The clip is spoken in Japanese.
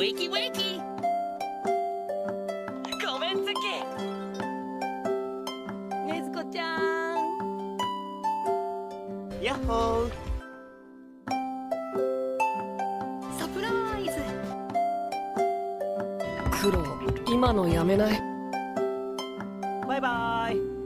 ウィキウィキ。ごめんつき。ねずこちゃん。やっほー。サプライズ。 クロ、今のやめない？ バイバイ。